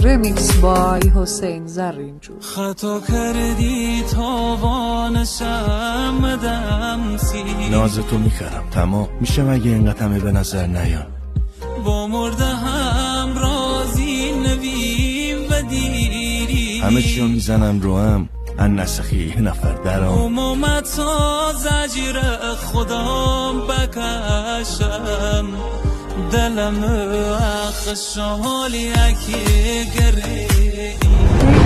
رمیکس بای حسین زرینجو. خطا کردی تاوانشم مدمسی، ناز تو میکردم تمام میشه مگه اینقدر همه به نظر نیان. با مرده هم رازی نویم و دیری، همه چیو میزنم رو هم ان نسخی نفر درام. امامتا زجیر خودم بکشم، دلم اخ شالی اکی گره.